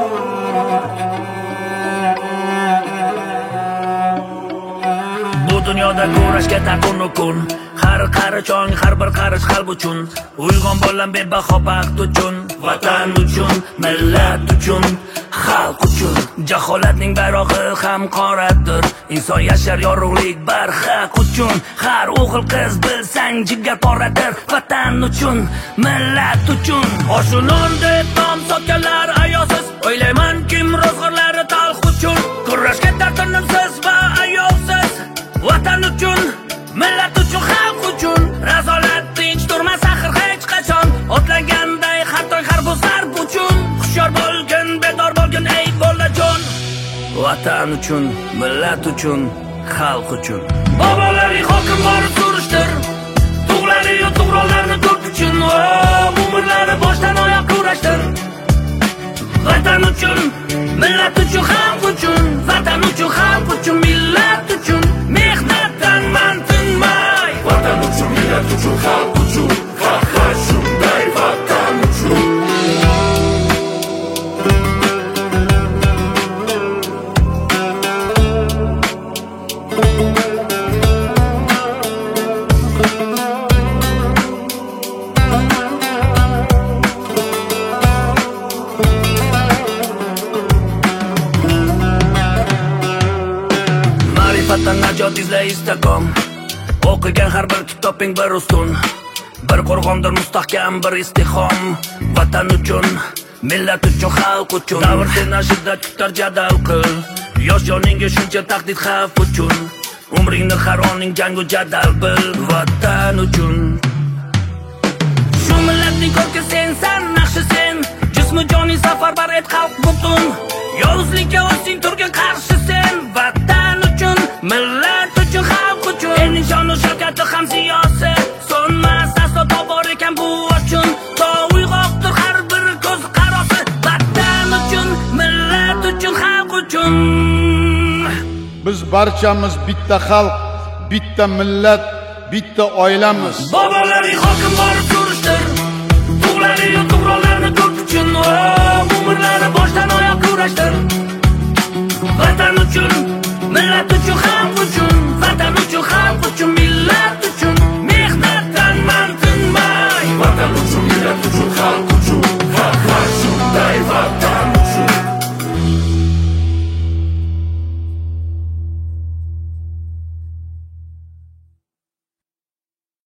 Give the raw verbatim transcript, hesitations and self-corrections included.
Bu dunyoda kurashga taqunu kun. Har qarichong, har bir qarish qalb uchun. Uyg'on bo'lan bebaho baxt uchun, vatan uchun, millat uchun, xalq uchun. Jaholatning bayrog'i ham qoradir. Inson yashar yorug'lik barhaq uchun. Har o'g'il qiz bilsang jigar poradir. Vatan uchun, millat uchun. Oshunon deb nom sotganlar ayosiz. O'ylayman kim ro'zg'orlari talx uchun. Kurashga tartinimsiz va ayovsiz. Vatan uchun, millat uchun, xalq uchun. Razolat tinch turmas axir hech qachon. Otlaganday har toy har bu zarb uchun. Hushyor bo'lgin, bedor bo'lgin ey bolajon. Vatan uchun, millat uchun, xalq uchun. Bobolaring hokim borib surishtir. Tug'lari yo tug'ronlarni ko'p uchun. Umrlari boshdan oyoq kurashtir. Vatan uchun, millat uchun, xalq uchun. Vatan uchun, xalq uchun, millat uchun. Mehnatdan man tinmay. Vatan uchun, millat uchun, xalq uchun. Faxr shunday vatan uchun. Ma'rifatdan najot izlay istagom. O'qigan har bir kitobing bir ustun. Bir qo'rg'ondir mustahkam, bir istihom. Vatan uchun, millat uchun, xalq uchun. Davr seni shiddat kutar jadal qil. Yosh joningga shuncha tahdid xavf uchun. Umringni har oning jangu jadal bil. Vatan uchun. Shu millatning ko'rki sensan, naqshi sen. Jismi joning safarbar et xalq butun. Yovuzlikka o'zing turgan qarshi sen. Vatan uchun, millat uchun, xalq uchun. Elning shonu shavkati ham siyosiy. So'nmas aslo tobor ekan bu uchun. To uyg'oqdir har bir ko'z qarosi. Vatan uchun, millat uchun, xalq uchun. Biz barchamiz bitta xalq, bitta millat, bitta oilamiz. Bobolaring hokim borib surishtir. Tug'lari yo tug'ronlarni ko'p uchun. Umrlari boshdan